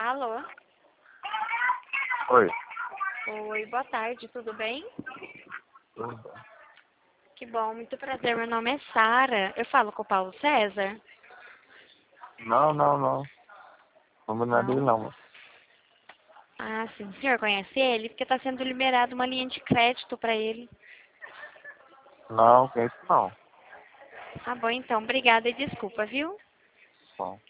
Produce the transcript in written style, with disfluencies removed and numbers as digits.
Alô? Oi. Oi, boa tarde, tudo bem? Tudo bem? Que bom, muito prazer. Meu nome é Sara. Eu falo com o Paulo César? Não. Combinado dele Não? não. Ah, sim. O senhor conhece ele? Porque está sendo liberado uma linha de crédito para ele. Não, que isso não. Tá bom, então. Obrigada e desculpa, viu? Bom.